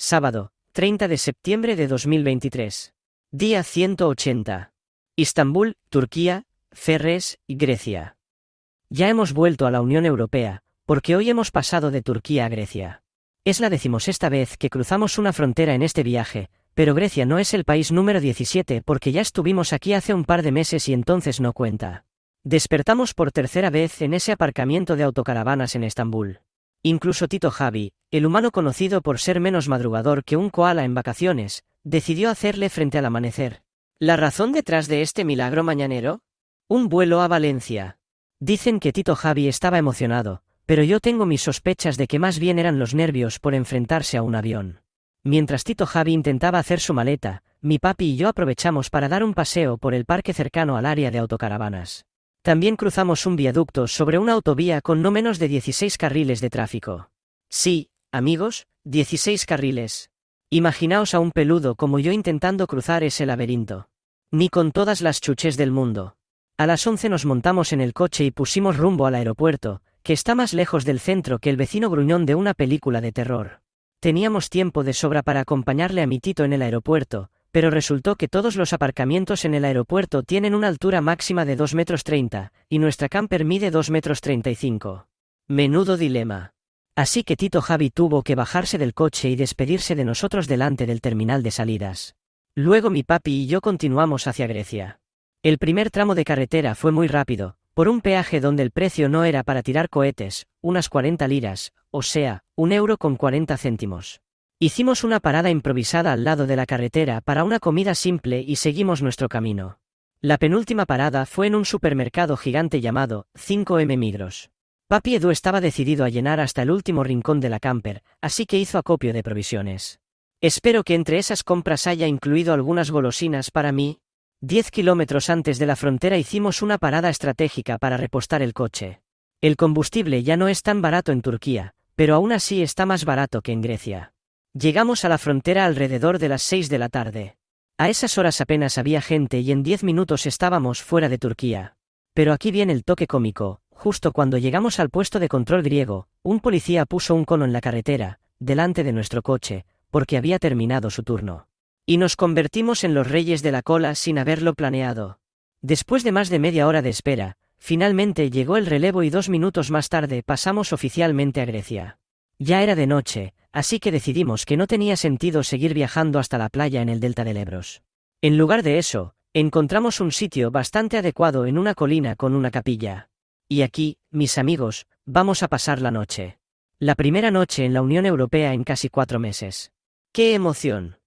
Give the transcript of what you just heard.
Sábado, 30 de septiembre de 2023. Día 180. Istambul, Turquía, Ferres, Grecia. Ya hemos vuelto a la Unión Europea, porque hoy hemos pasado de Turquía a Grecia. Es la 16ª vez que cruzamos una frontera en este viaje, pero Grecia no es el país número 17 porque ya estuvimos aquí hace un par de meses y entonces no cuenta. Despertamos por tercera vez en ese aparcamiento de autocaravanas en Estambul. Incluso Tito Javi, el humano conocido por ser menos madrugador que un koala en vacaciones, decidió hacerle frente al amanecer. ¿La razón detrás de este milagro mañanero? Un vuelo a Valencia. Dicen que Tito Javi estaba emocionado, pero yo tengo mis sospechas de que más bien eran los nervios por enfrentarse a un avión. Mientras Tito Javi intentaba hacer su maleta, mi papi y yo aprovechamos para dar un paseo por el parque cercano al área de autocaravanas. También cruzamos un viaducto sobre una autovía con no menos de 16 carriles de tráfico. Sí, amigos, 16 carriles. Imaginaos a un peludo como yo intentando cruzar ese laberinto. Ni con todas las chuches del mundo. A las 11 nos montamos en el coche y pusimos rumbo al aeropuerto, que está más lejos del centro que el vecino gruñón de una película de terror. Teníamos tiempo de sobra para acompañarle a mi Tito en el aeropuerto, pero resultó que todos los aparcamientos en el aeropuerto tienen una altura máxima de 2,30 m, y nuestra camper mide 2,35 m. Menudo dilema. Así que Tito Javi tuvo que bajarse del coche y despedirse de nosotros delante del terminal de salidas. Luego mi papi y yo continuamos hacia Grecia. El primer tramo de carretera fue muy rápido, por un peaje donde el precio no era para tirar cohetes, unas 40 liras, o sea, 1,40 €. Hicimos una parada improvisada al lado de la carretera para una comida simple y seguimos nuestro camino. La penúltima parada fue en un supermercado gigante llamado 5M Migros. Papi Edu estaba decidido a llenar hasta el último rincón de la camper, así que hizo acopio de provisiones. Espero que entre esas compras haya incluido algunas golosinas para mí. 10 kilómetros antes de la frontera hicimos una parada estratégica para repostar el coche. El combustible ya no es tan barato en Turquía, pero aún así está más barato que en Grecia. Llegamos a la frontera alrededor de las 6 de la tarde. A esas horas apenas había gente y en 10 minutos estábamos fuera de Turquía. Pero aquí viene el toque cómico. Justo cuando llegamos al puesto de control griego, un policía puso un cono en la carretera, delante de nuestro coche, porque había terminado su turno. Y nos convertimos en los reyes de la cola sin haberlo planeado. Después de más de media hora de espera, finalmente llegó el relevo y 2 minutos más tarde pasamos oficialmente a Grecia. Ya era de noche, así que decidimos que no tenía sentido seguir viajando hasta la playa en el delta del Ebro. En lugar de eso, encontramos un sitio bastante adecuado en una colina con una capilla. Y aquí, mis amigos, vamos a pasar la noche. La primera noche en la Unión Europea en casi 4 meses. ¡Qué emoción!